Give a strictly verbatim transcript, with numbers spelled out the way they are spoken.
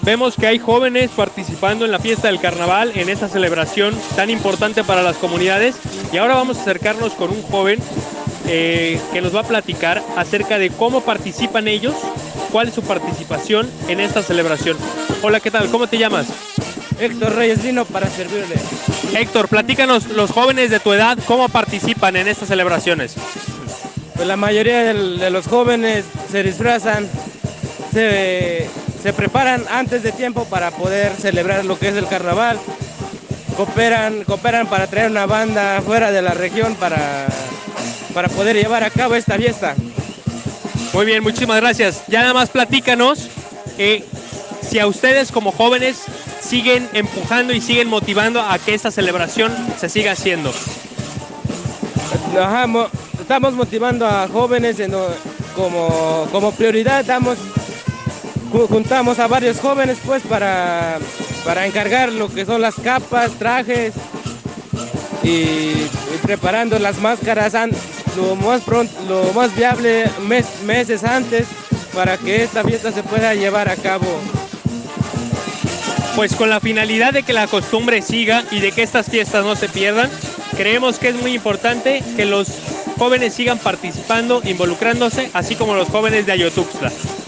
Vemos que hay jóvenes participando en la fiesta del carnaval, en esta celebración tan importante para las comunidades. Y ahora vamos a acercarnos con un joven eh, que nos va a platicar acerca de cómo participan ellos, cuál es su participación en esta celebración. Hola, ¿qué tal? ¿Cómo te llamas? Héctor Reyes vino para servirle. Héctor, platícanos, los jóvenes de tu edad, ¿cómo participan en estas celebraciones? Pues la mayoría del- de los jóvenes se disfrazan, se, se preparan antes de tiempo para poder celebrar lo que es el carnaval. Cooperan, cooperan para traer una banda fuera de la región para, para poder llevar a cabo esta fiesta. Muy bien, muchísimas gracias. Ya nada más platícanos eh, si a ustedes como jóvenes siguen empujando y siguen motivando a que esta celebración se siga haciendo. Ajá, mo- estamos motivando a jóvenes en o- como, como prioridad, damos, ju- juntamos a varios jóvenes pues para, para encargar lo que son las capas, trajes y, y preparando las máscaras an- lo más pronto, lo más viable mes- meses antes para que esta fiesta se pueda llevar a cabo. Pues con la finalidad de que la costumbre siga y de que estas fiestas no se pierdan, creemos que es muy importante que los jóvenes sigan participando, involucrándose, así como los jóvenes de Ayotuxtla.